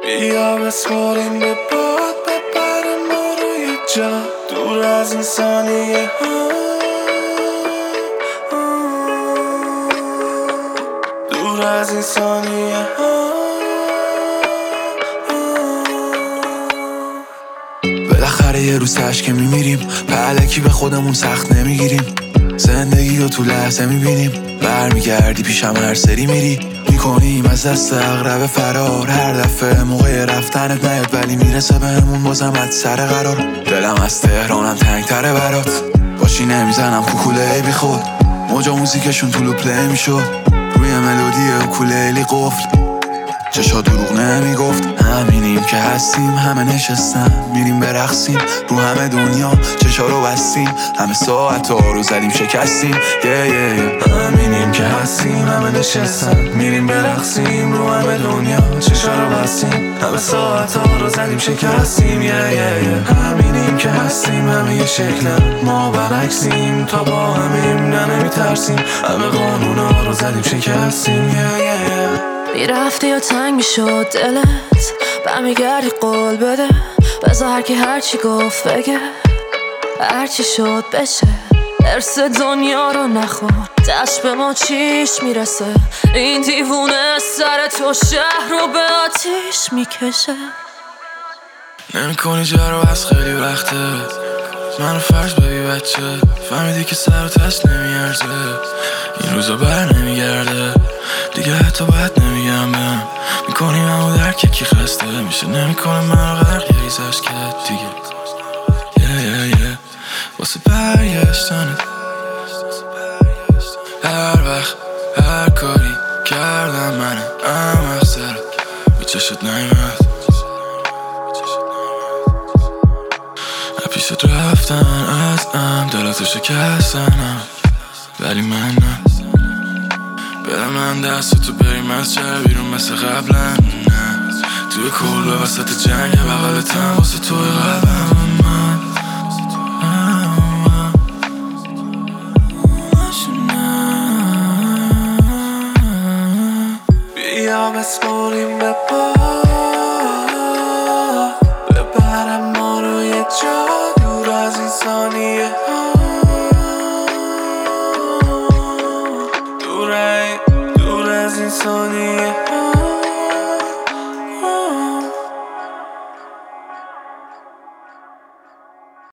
بیا بسپاریم به باد، ببره ما رو یه جا دور از این ثانیه ها، دور از این ثانیه ها. بالاخره یه روز تشک میمیریم، پهلکی به خودمون سخت نمیگیریم، زندگی رو تو لحظه میبینیم، برمیگردی پیشم هر سری میری، میکنیم از دست اغرب فرار، هر دفعه موقع رفتنت نیاد ولی میرسه بهمون بازم از سر قرار. دلم از تهرانم تنگتره برات، باشی نمیزنم کوکوله ای بی خود، موجا موزیکشون طولو پلی میشد، روی ملودی اوکولیلی قفل، چشا دروغ نمیگفت. همینیم که هستیم، همه نشستن میریم برقصیم، رو همه دنیا چشا رو بستیم، همه ساعت ها رو زدیم شکستیم. همینیم که هستیم، همه نشستن میریم برقصیم، رو همه دنیا چشا رو بستیم، همه ساعت ها رو زدیم شکستیم. همینیم که هستیم، همه یه شکلن، ما برعکسیم، تا با همیم نه نمیترسیم، همه قانونا رو زدیم شکستیم. میرفتی یا تنگ میشد دلت، برمیگردی قول بده، بذار هرکی هرچی گفت بگه، هرچی شد بشه، ارس دنیا رو نخور، دست به ما چیش میرسه، این دیوونه سر تو شهر رو به آتیش میکشه. نمی کنی جارو از خیلی وقته، منو فرض ببی بچه، فهمیدی که سر و تش نمیارزه، این روزا بر نمیگرده دیگه، حتی باید نمیگم بهم، میکنی منو درک کی خسته میشه، نمیکنه منو غرق یه ریزش که دیگه واسه برگشتنت، هر وقت هر کاری کردم منم احمق سرت، به چشت نیمد پیشت رفتن ازم، دلاتو شکستنم ولی من نه، بده من دست تو بریم از شهر بیرون مثل قبلا، نه توی کلبه وسط جنگ بغلتم واسه توی قلبم من. بیا بسپاریم به باد، ببرم ما رو یه جا دور از این ثانیه ها، دور از این ثانیه